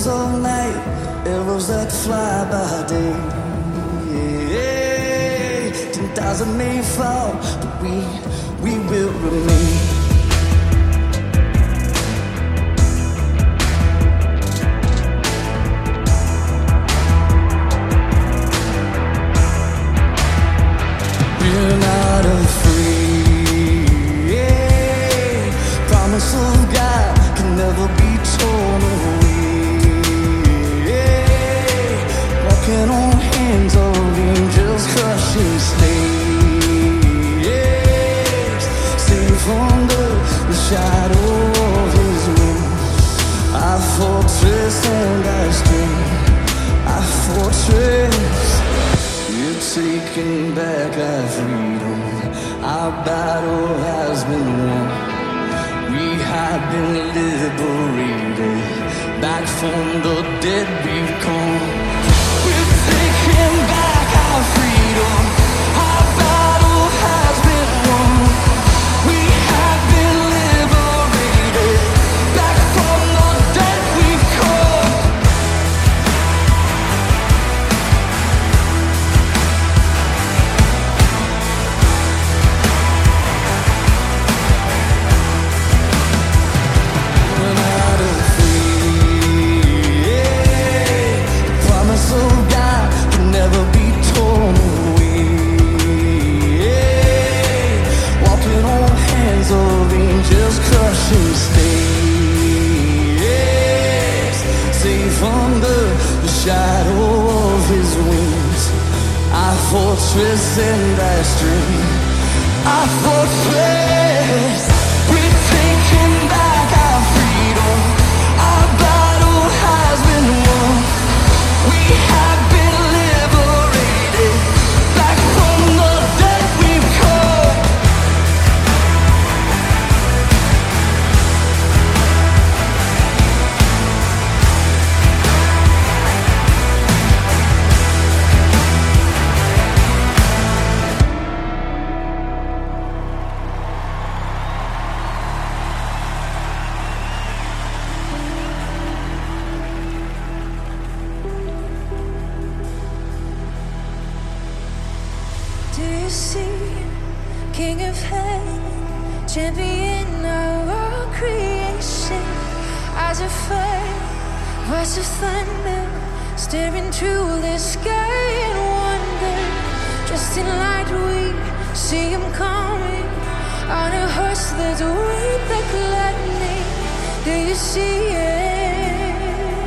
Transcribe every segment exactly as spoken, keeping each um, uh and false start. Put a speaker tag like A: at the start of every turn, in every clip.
A: Shadows of night, arrows that fly by day. Ten thousand may fall, but we, we will remain. We're not afraid. Promise of God can never be torn away. Walking on hands of angels, crushing slaves, safe under the shadow of His wings. Our fortress and our strength, our fortress. We're taking back our freedom. Our battle has been won. We have been liberated. Back from the dead we've come. We're taking back our freedom. Our battle has been won. We have been liberated. Back from the dead we've come. We're not afraid. The promise of God can never be torn away. Walking on hands of angels, crushing slaves, safe under the shadow of His wings. Our fortress and our strength, our fortress. We're taking back our freedom. Our battle has been won. We have been liberated. Back from the dead we've come.
B: Do you see, King of Heaven, champion of all creation? Eyes of fire, voice of thunder, staring through the sky in wonder. Dressed in light, we see Him coming on a horse that's white like lightning. Do you see it?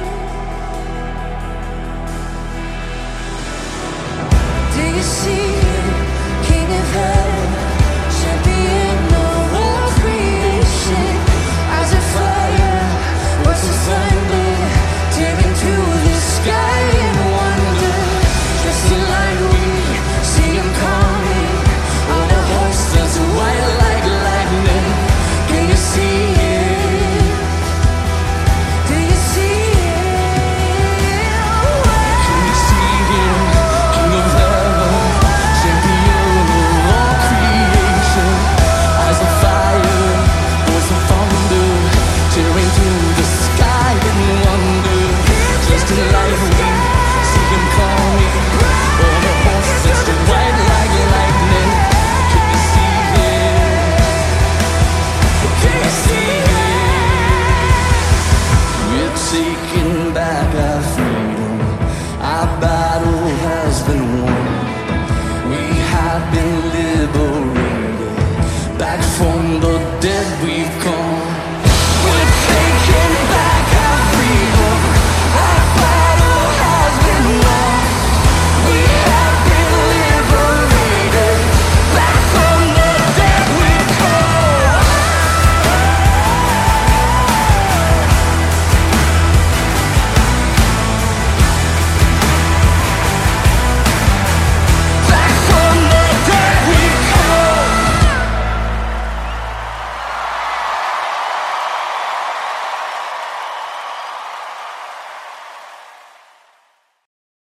B: Do you see, King of Heaven, champion of all creation? Eyes of fire, voice of thunder, tearing through the sky in wonder. Dressed in light, we see Him coming on a horse that's white like lightning. Can you see it? Do you see it?
A: Can you see Him, King of Heaven, champion of all creation? Eyes of fire, voice of thunder, tearing through the sky in wonder. Just in light, we see Him coming on a horse that's white like lightning. Can you see it? Can you see it? We're taking back our